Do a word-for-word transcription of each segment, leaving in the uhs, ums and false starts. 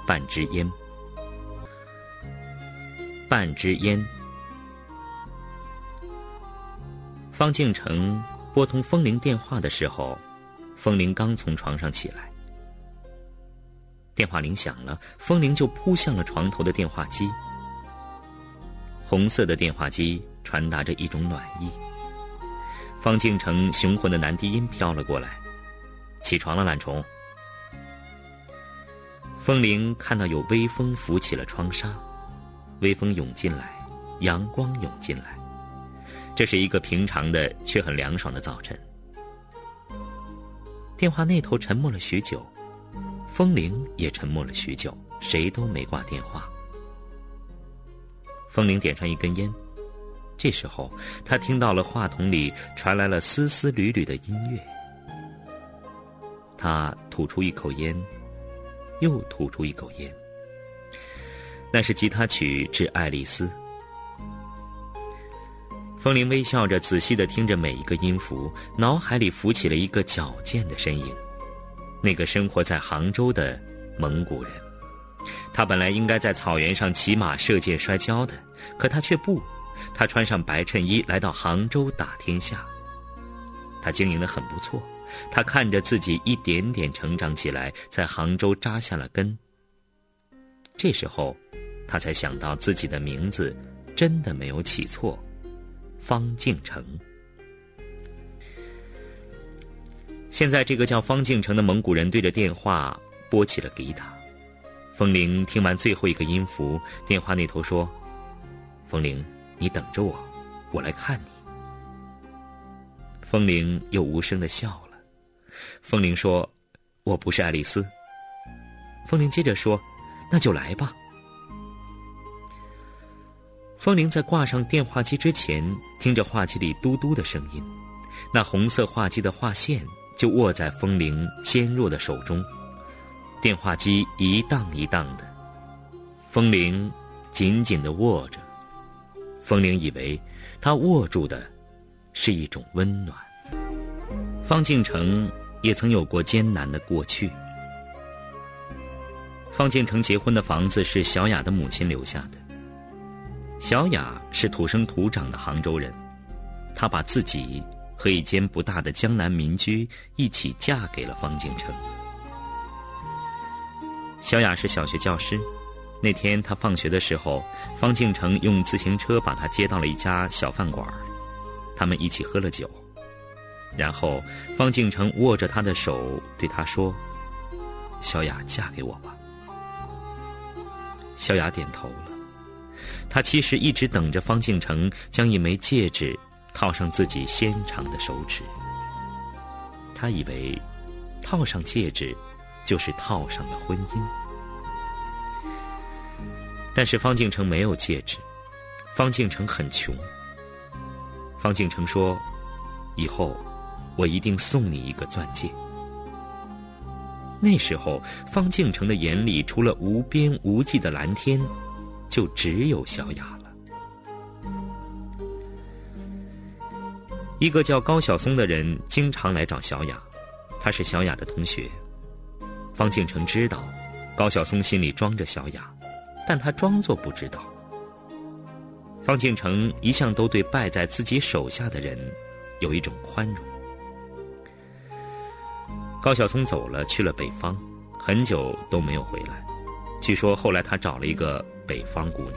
半支烟。半支烟。方敬诚拨通风铃电话的时候，风铃刚从床上起来。电话铃响了，风铃就扑向了床头的电话机。红色的电话机传达着一种暖意。方敬诚雄浑的男低音飘了过来：“起床了，懒虫。”风铃看到有微风拂起了窗纱，微风涌进来，阳光涌进来，这是一个平常的却很凉爽的早晨。电话那头沉默了许久，风铃也沉默了许久，谁都没挂电话。风铃点上一根烟，这时候他听到了话筒里传来了丝丝缕缕的音乐。他吐出一口烟，又吐出一口烟，那是吉他曲《致爱丽丝》。风铃微笑着仔细地听着每一个音符，脑海里浮起了一个矫健的身影，那个生活在杭州的蒙古人。他本来应该在草原上骑马射箭摔跤的，可他却不，他穿上白衬衣来到杭州打天下。他经营得很不错，他看着自己一点点成长起来，在杭州扎下了根。这时候他才想到自己的名字真的没有起错，方敬诚。现在这个叫方敬诚的蒙古人对着电话拨起了吉他。风铃听完最后一个音符，电话那头说：“风铃，你等着我，我来看你。”风铃又无声地笑了。风铃说：“我不是爱丽丝。”风铃接着说：“那就来吧。”风铃在挂上电话机之前，听着话机里嘟嘟的声音，那红色话机的话线就握在风铃纤弱的手中，电话机一荡一荡的，风铃紧紧地握着。风铃以为他握住的是一种温暖。方敬诚也曾有过艰难的过去。方敬诚结婚的房子是小雅的母亲留下的。小雅是土生土长的杭州人，她把自己和一间不大的江南民居一起嫁给了方敬诚。小雅是小学教师，那天她放学的时候，方敬诚用自行车把她接到了一家小饭馆，他们一起喝了酒，然后方敬诚握着她的手对她说：“小雅，嫁给我吧。”小雅点头了。她其实一直等着方敬诚将一枚戒指套上自己纤长的手指。她以为套上戒指就是套上了婚姻。但是方敬诚没有戒指，方敬诚很穷。方敬诚说：“以后我一定送你一个钻戒。”那时候方敬诚的眼里除了无边无际的蓝天，就只有小雅了。一个叫高晓松的人经常来找小雅，他是小雅的同学。方敬诚知道高晓松心里装着小雅，但他装作不知道。方敬诚一向都对败在自己手下的人有一种宽容。高晓松走了，去了北方，很久都没有回来。据说后来他找了一个北方姑娘。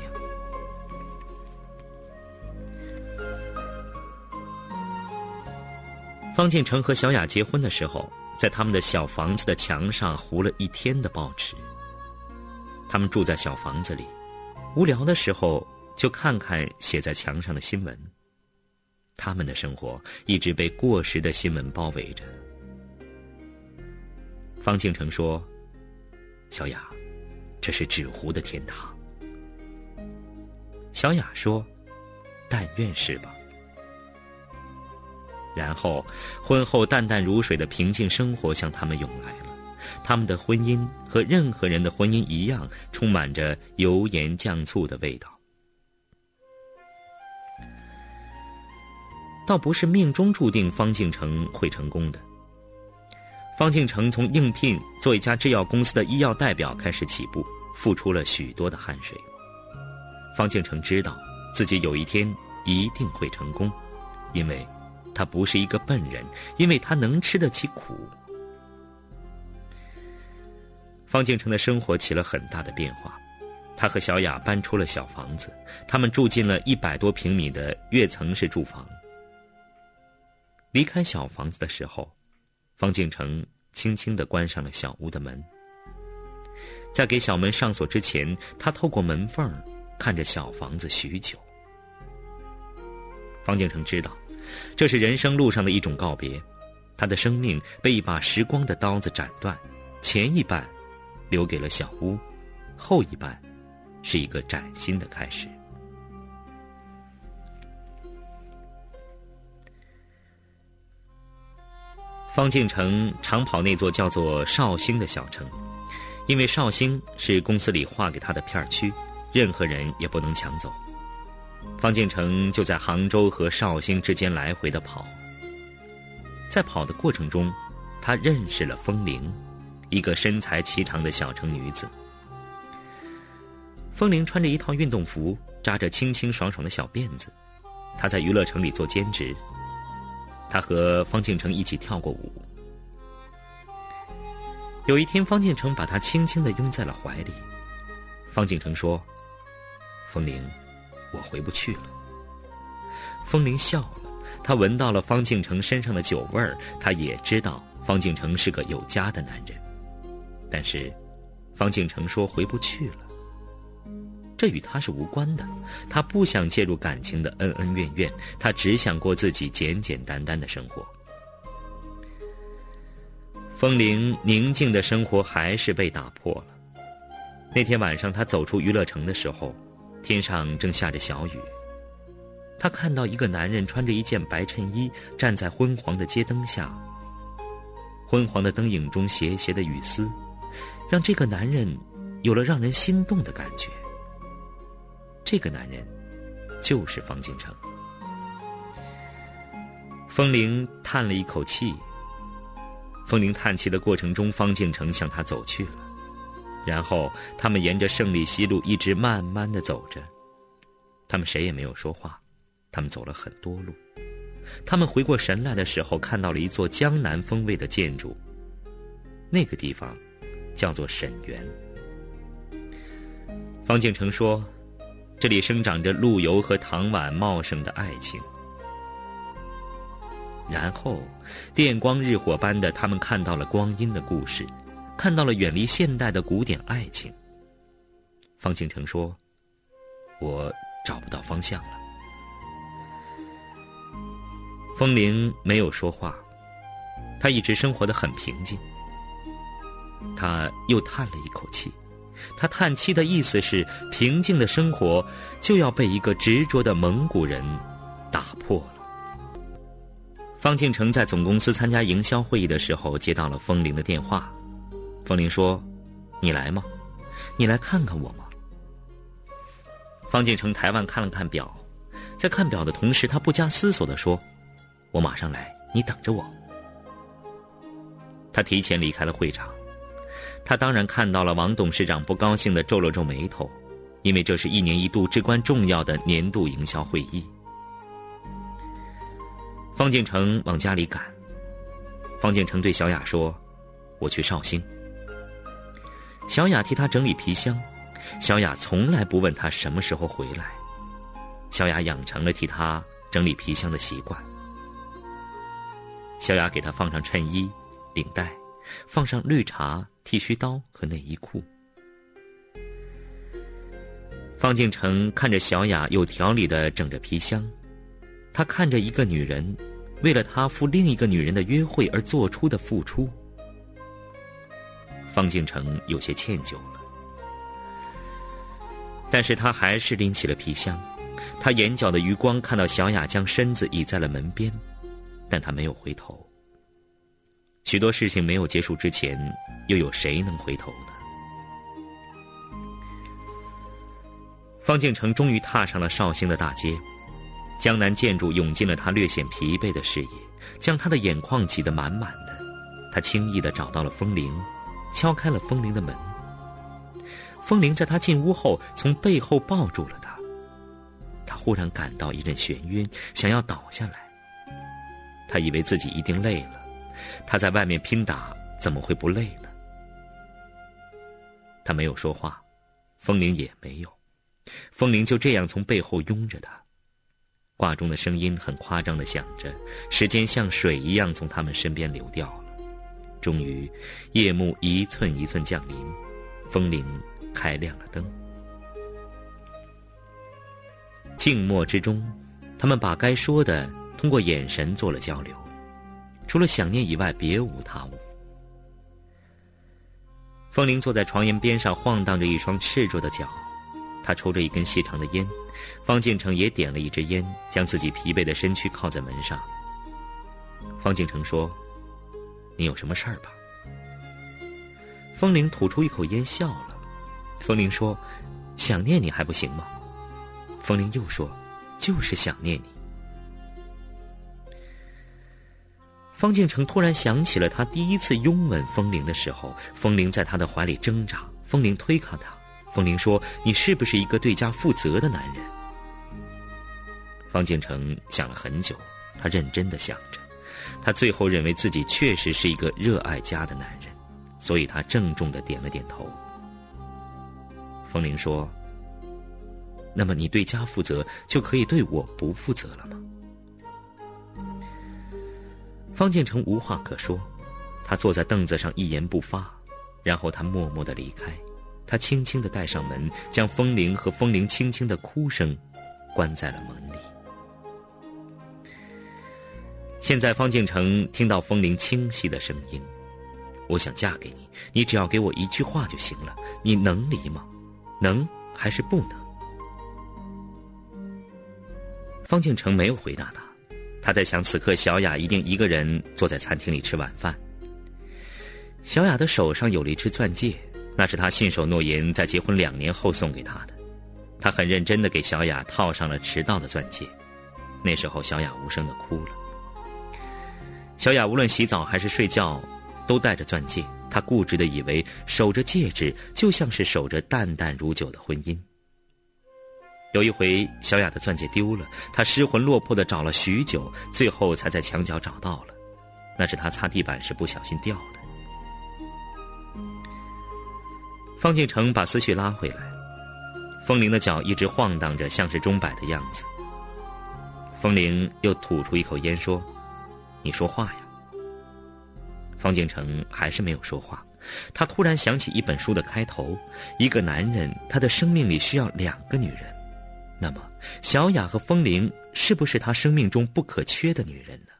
方敬诚和小雅结婚的时候，在他们的小房子的墙上糊了一天的报纸。他们住在小房子里，无聊的时候就看看写在墙上的新闻。他们的生活一直被过时的新闻包围着。方敬诚说：“小雅，这是纸糊的天堂。”小雅说：“但愿是吧。”然后婚后淡淡如水的平静生活向他们涌来了。他们的婚姻和任何人的婚姻一样，充满着油盐酱醋的味道。倒不是命中注定方敬诚会成功的。方敬诚从应聘做一家制药公司的医药代表开始起步， 付出了许多的汗水。方敬诚知道自己有一天一定会成功，因为他不是一个笨人，因为他能吃得起苦。方敬诚的生活起了很大的变化，他和小雅搬出了小房子，他们住进了一百多平米的跃层式住房。离开小房子的时候，方敬诚轻轻地关上了小屋的门。在给小门上锁之前，他透过门缝看着小房子许久。方敬诚知道，这是人生路上的一种告别，他的生命被一把时光的刀子斩断，前一半留给了小屋，后一半是一个崭新的开始。方敬诚常跑那座叫做绍兴的小城，因为绍兴是公司里划给他的片区，任何人也不能抢走。方敬诚就在杭州和绍兴之间来回的跑。在跑的过程中，他认识了风铃，一个身材颀长的小城女子。风铃穿着一套运动服，扎着清清爽爽的小辫子，她在娱乐城里做兼职。她和方敬诚一起跳过舞。有一天，方敬诚把她轻轻地拥在了怀里。方敬诚说：“风铃，我回不去了。”风铃笑了，她闻到了方敬诚身上的酒味儿，她也知道方敬诚是个有家的男人。但是，方敬诚说回不去了。这与他是无关的，他不想介入感情的恩恩怨怨，他只想过自己简简单单的生活。风铃宁静的生活还是被打破了。那天晚上，他走出娱乐城的时候，天上正下着小雨。他看到一个男人穿着一件白衬衣，站在昏黄的街灯下，昏黄的灯影中斜斜的雨丝，让这个男人有了让人心动的感觉。这个男人就是方敬诚。风铃叹了一口气。风铃叹气的过程中，方敬诚向他走去了。然后他们沿着胜利西路一直慢慢地走着。他们谁也没有说话，他们走了很多路。他们回过神来的时候，看到了一座江南风味的建筑，那个地方叫做沈园。方敬诚说，这里生长着陆游和唐婉茂盛的爱情。然后电光日火般的，他们看到了光阴的故事，看到了远离现代的古典爱情。方敬诚说，我找不到方向了。风铃没有说话，他一直生活得很平静。他又叹了一口气，他叹气的意思是，平静的生活就要被一个执着的蒙古人打破了。方敬诚在总公司参加营销会议的时候，接到了风铃的电话。风铃说，你来吗？你来看看我吗？方敬诚抬腕看了看表，在看表的同时，他不加思索地说，我马上来，你等着我。他提前离开了会场。他当然看到了王董事长不高兴地皱了皱眉头，因为这是一年一度至关重要的年度营销会议。方敬诚往家里赶。方敬诚对小雅说，我去绍兴。小雅替他整理皮箱，小雅从来不问他什么时候回来。小雅养成了替他整理皮箱的习惯。小雅给他放上衬衣、领带，放上绿茶、剃须刀和内衣裤。方敬诚看着小雅有条理地整着皮箱，他看着一个女人为了他赴另一个女人的约会而做出的付出。方敬诚有些歉疚了，但是他还是拎起了皮箱。他眼角的余光看到小雅将身子倚在了门边，但他没有回头。许多事情没有结束之前，又有谁能回头呢？方敬诚终于踏上了绍兴的大街，江南建筑涌进了他略显疲惫的视野，将他的眼眶挤得满满的。他轻易地找到了风铃，敲开了风铃的门。 风铃在他进屋后从背后抱住了他，他忽然感到一阵眩晕，想要倒下来。他以为自己一定累了，他在外面拼打，怎么会不累呢？他没有说话，风铃也没有，风铃就这样从背后拥着他。挂钟的声音很夸张地响着，时间像水一样从他们身边流掉了。终于，夜幕一寸一寸降临，风铃开亮了灯。静默之中，他们把该说的通过眼神做了交流，除了想念以外别无他物。风铃坐在床沿边上，晃荡着一双赤着的脚，他抽着一根细长的烟，方敬成也点了一支烟，将自己疲惫的身躯靠在门上。方敬成说：“你有什么事儿吧？”风铃吐出一口烟笑了。风铃说：“想念你还不行吗？”风铃又说：“就是想念你。”方敬成突然想起了他第一次拥吻风铃的时候，风铃在他的怀里挣扎，风铃推开他，风铃说：“你是不是一个对家负责的男人？”方敬成想了很久，他认真地想着，他最后认为自己确实是一个热爱家的男人，所以他郑重地点了点头。风铃说：“那么你对家负责，就可以对我不负责了吗？”方敬成无话可说，他坐在凳子上一言不发，然后他默默地离开。他轻轻地带上门，将风铃和风铃轻轻的哭声关在了门里。现在方敬成听到风铃清晰的声音：“我想嫁给你，你只要给我一句话就行了，你能离吗？能还是不能？”方敬成没有回答他，他在想此刻小雅一定一个人坐在餐厅里吃晚饭。小雅的手上有了一只钻戒，那是他信守诺言在结婚两年后送给他的。他很认真地给小雅套上了迟到的钻戒。那时候小雅无声地哭了。小雅无论洗澡还是睡觉都戴着钻戒，她固执地以为守着戒指就像是守着淡淡如酒的婚姻。有一回小雅的钻戒丢了，她失魂落魄地找了许久，最后才在墙角找到了，那是她擦地板时不小心掉的。方敬成把思绪拉回来，风铃的脚一直晃荡着，像是钟摆的样子。风铃又吐出一口烟说：“你说话呀。”方敬成还是没有说话。他突然想起一本书的开头：一个男人，他的生命里需要两个女人。那么小雅和风铃是不是他生命中不可缺的女人呢？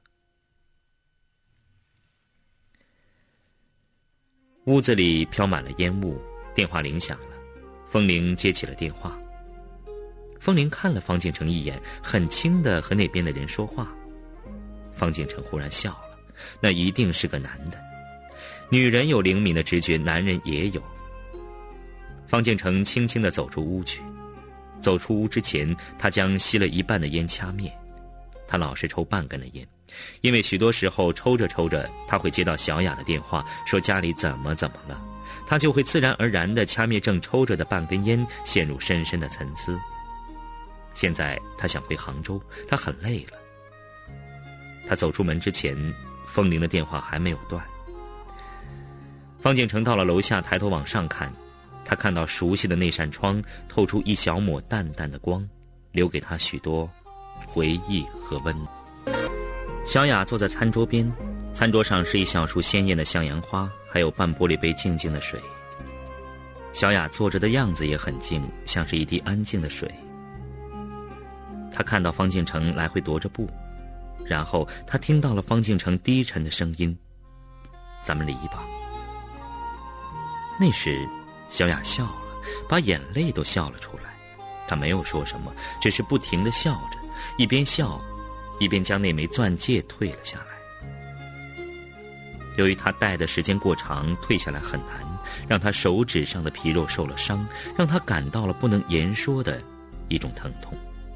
屋子里飘满了烟雾，电话铃响了。风铃接起了电话。风铃看了方敬成一眼，很轻地和那边的人说话。方敬成忽然笑了，那一定是个男的。女人有灵敏的直觉，男人也有。方敬成轻轻地走出屋去。走出屋之前，他将吸了一半的烟掐灭。他老是抽半根的烟，因为许多时候抽着抽着，他会接到小雅的电话，说家里怎么怎么了，他就会自然而然地掐灭正抽着的半根烟，陷入深深的沉思。现在他想回杭州，他很累了。他走出门之前，风铃的电话还没有断。方敬成到了楼下，抬头往上看，他看到熟悉的那扇窗透出一小抹淡淡的光，留给他许多回忆和温暖。小雅坐在餐桌边，餐桌上是一小束鲜艳的向阳花，还有半玻璃杯静静的水。小雅坐着的样子也很静，像是一滴安静的水。他看到方敬成来回踱着步，然后他听到了方敬成低沉的声音：“咱们离吧。”那时小雅笑了，把眼泪都笑了出来。她没有说什么，只是不停地笑着，一边笑一边将那枚钻戒退了下来。由于她戴的时间过长，退下来很难，让她手指上的皮肉受了伤，让她感到了不能言说的一种疼痛。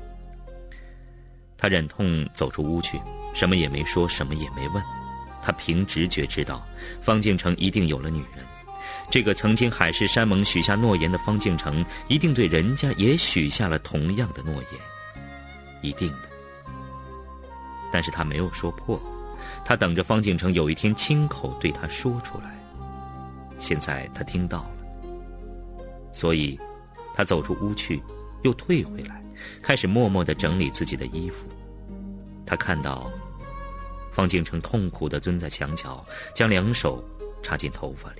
她忍痛走出屋去，什么也没说，什么也没问。她凭直觉知道方敬成一定有了女人， 这个曾经海誓山盟许下诺言的方敬诚，一定对人家也许下了同样的诺言，一定的。但是他没有说破，他等着方敬诚有一天亲口对他说出来。现在他听到了，所以他走出屋去，又退回来，开始默默地整理自己的衣服。他看到方敬诚痛苦地蹲在墙角，将两手插进头发里。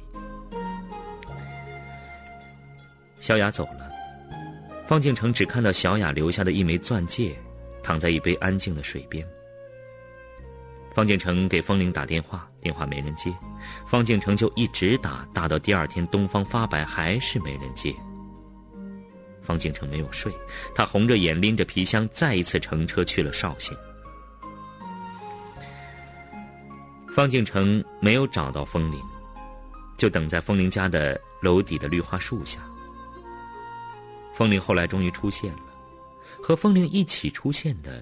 小雅走了，方敬诚只看到小雅留下的一枚钻戒躺在一杯安静的水边。方敬诚给风铃打电话，电话没人接，方敬诚就一直打，打到第二天东方发白，还是没人接。方敬诚没有睡，他红着眼拎着皮箱再一次乘车去了绍兴。方敬诚没有找到风铃，就等在风铃家的楼底的绿化树下。风铃后来终于出现了，和风铃一起出现的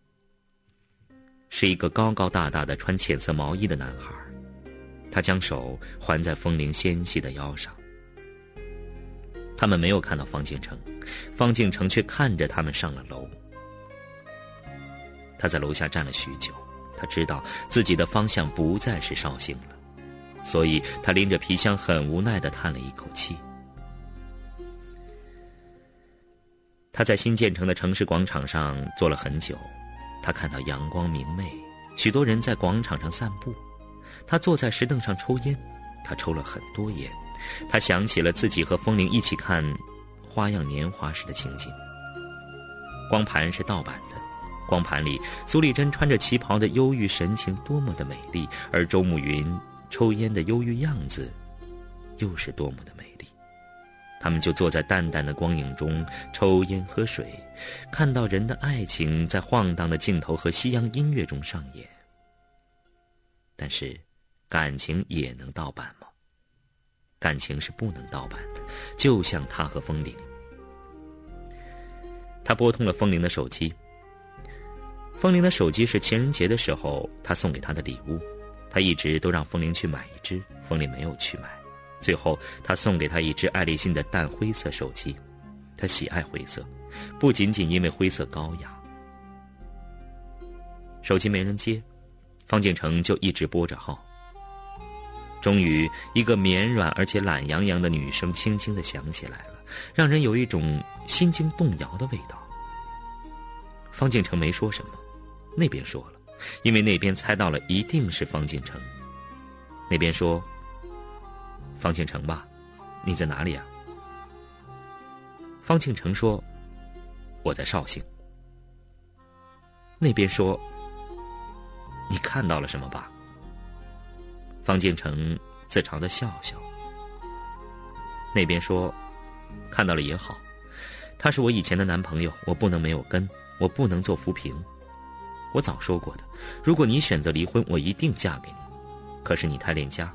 是一个高高大大的穿浅色毛衣的男孩，他将手环在风铃纤细的腰上。他们没有看到方敬诚，方敬诚却看着他们上了楼。他在楼下站了许久，他知道自己的方向不再是绍兴了，所以他拎着皮箱很无奈地叹了一口气。他在新建成的城市广场上坐了很久，他看到阳光明媚，许多人在广场上散步。他坐在石凳上抽烟，他抽了很多烟。他想起了自己和风铃一起看《花样年华》时的情景。光盘是盗版的，光盘里苏丽珍穿着旗袍的忧郁神情多么的美丽，而周慕云抽烟的忧郁样子又是多么的美丽。他们就坐在淡淡的光影中抽烟喝水，看到人的爱情在晃荡的镜头和西洋音乐中上演。但是感情也能盗版吗？感情是不能盗版的，就像他和风铃。他拨通了风铃的手机，风铃的手机是情人节的时候他送给他的礼物，他一直都让风铃去买一只，风铃没有去买。最后他送给他一只爱立信的淡灰色手机，他喜爱灰色，不仅仅因为灰色高雅。手机没人接，方敬诚就一直拨着号。终于一个绵软而且懒洋洋的女声轻轻地响起来了，让人有一种心惊动摇的味道。方敬诚没说什么，那边说了，因为那边猜到了一定是方敬诚。那边说：方敬诚吧，你在哪里啊？方敬诚说：我在绍兴。那边说：你看到了什么吧？方敬诚自嘲地笑笑。那边说：看到了也好，他是我以前的男朋友，我不能没有根，我不能做浮萍。我早说过的，如果你选择离婚，我一定嫁给你，可是你太恋家。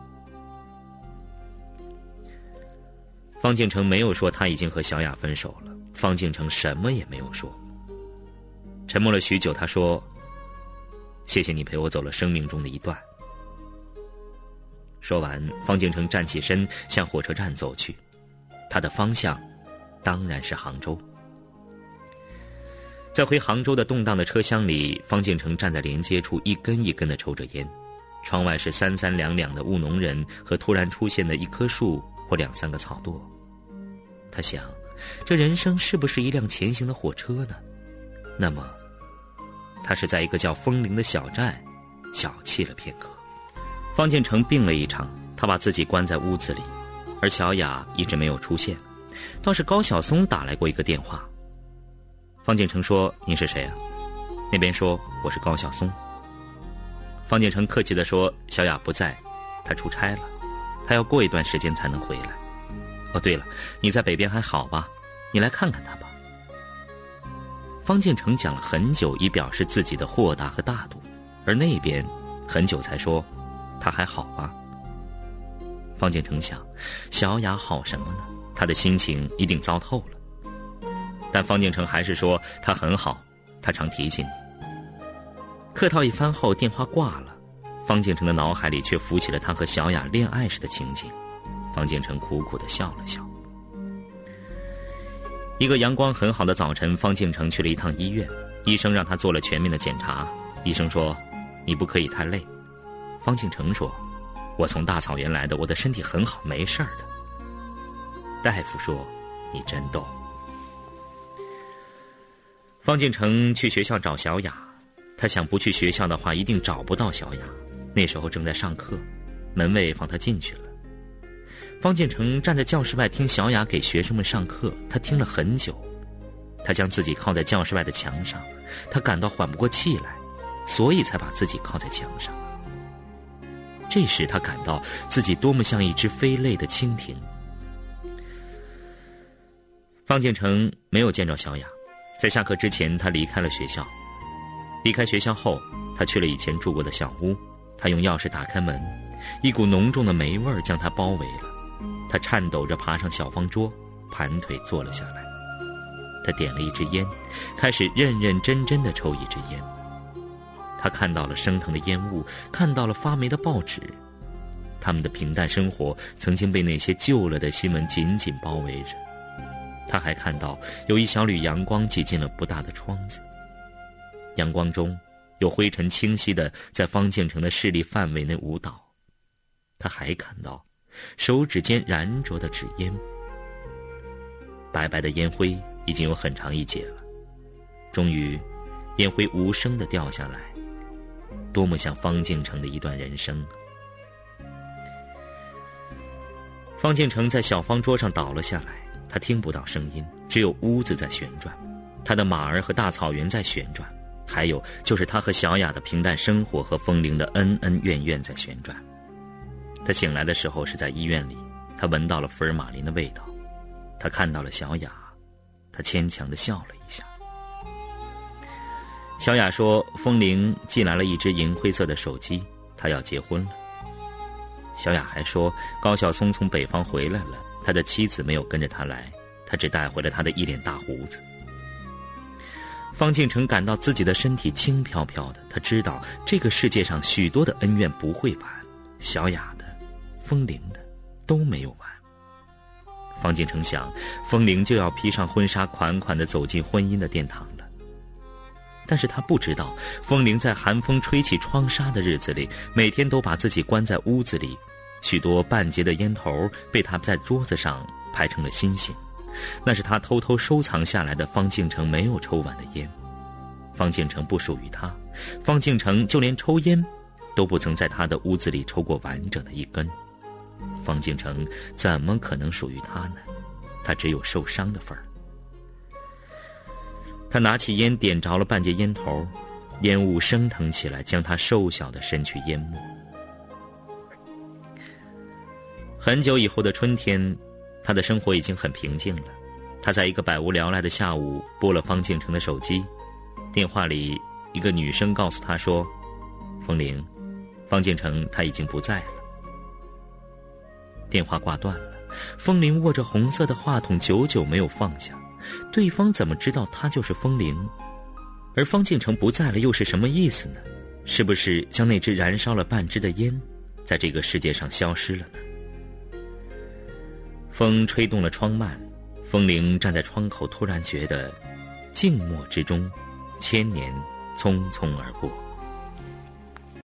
方敬诚没有说他已经和小雅分手了，方敬诚什么也没有说。沉默了许久，他说：谢谢你陪我走了生命中的一段。说完，方敬诚站起身向火车站走去，他的方向当然是杭州。在回杭州的动荡的车厢里，方敬诚站在连接处，一根一根地抽着烟。窗外是三三两两的务农人和突然出现的一棵树或两三个草垛。他想，这人生是不是一辆前行的火车呢？那么他是在一个叫风铃的小站小憩了片刻。方敬诚病了一场，他把自己关在屋子里，而小雅一直没有出现。倒是高晓松打来过一个电话。方敬诚说：您是谁啊？那边说：我是高晓松。方敬诚客气地说：小雅不在，她出差了，她要过一段时间才能回来。哦，对了，你在北边还好吧？你来看看她吧。方敬诚讲了很久，以表示自己的豁达和大度，而那边很久才说：她还好吧？方敬诚想，小雅好什么呢？她的心情一定糟透了。但方敬诚还是说：她很好，她常提起你。客套一番后，电话挂了。方敬诚的脑海里却浮起了他和小雅恋爱时的情景。方方敬诚苦苦地笑了笑。一个阳光很好的早晨，方敬诚去了一趟医院，医生让他做了全面的检查。医生说，你不可以太累。方敬诚说，我从大草原来的，我的身体很好，没事儿的。大夫说，你真逗。方敬诚去学校找小雅，他想不去学校的话一定找不到小雅，那时候正在上课，门卫放他进去了。方敬诚站在教室外听小雅给学生们上课，他听了很久，他将自己靠在教室外的墙上，他感到缓不过气来，所以才把自己靠在墙上。这时他感到自己多么像一只飞累的蜻蜓。方敬诚没有见着小雅，在下课之前他离开了学校。离开学校后，他去了以前住过的小屋，他用钥匙打开门，一股浓重的霉味儿将他包围了。他颤抖着爬上小方桌，盘腿坐了下来。他点了一支烟，开始认认真真地抽一支烟。他看到了升腾的烟雾，看到了发霉的报纸，他们的平淡生活曾经被那些旧了的新闻紧紧包围着。他还看到有一小缕阳光挤进了不大的窗子，阳光中有灰尘清晰地在方敬诚的视力范围内舞蹈。他还看到手指间燃着的纸烟，白白的烟灰已经有很长一截了。终于烟灰无声地掉下来，多么像方敬诚的一段人生。方敬诚在小方桌上倒了下来，他听不到声音，只有屋子在旋转，他的马儿和大草原在旋转，还有就是他和小雅的平淡生活和风铃的恩恩怨怨在旋转。他醒来的时候是在医院里，他闻到了福尔马林的味道，他看到了小雅，他牵强地笑了一下。小雅说，风铃寄来了一只银灰色的手机，他要结婚了。小雅还说，高晓松从北方回来了，他的妻子没有跟着他来，他只带回了他的一脸大胡子。方敬诚感到自己的身体轻飘飘的，他知道这个世界上许多的恩怨不会完，小雅的、风铃的都没有完。方敬诚想，风铃就要披上婚纱，款款地走进婚姻的殿堂了。但是他不知道，风铃在寒风吹起窗纱的日子里，每天都把自己关在屋子里，许多半截的烟头被他在桌子上排成了心形，那是他偷偷收藏下来的方敬诚没有抽完的烟。方敬诚不属于他，方敬诚就连抽烟都不曾在他的屋子里抽过完整的一根。方敬诚怎么可能属于他呢？他只有受伤的份儿。他拿起烟点着了半截烟头，烟雾升腾起来，将他瘦小的身躯淹没。很久以后的春天，他的生活已经很平静了。他在一个百无聊赖的下午拨了方敬诚的手机，电话里一个女生告诉他说，风铃，方敬诚他已经不在了。电话挂断了，风铃握着红色的话筒久久没有放下。对方怎么知道他就是风铃？而方敬诚不在了又是什么意思呢？是不是将那只燃烧了半支的烟在这个世界上消失了呢？风吹动了窗幔，风铃站在窗口，突然觉得静默之中千年匆匆而过。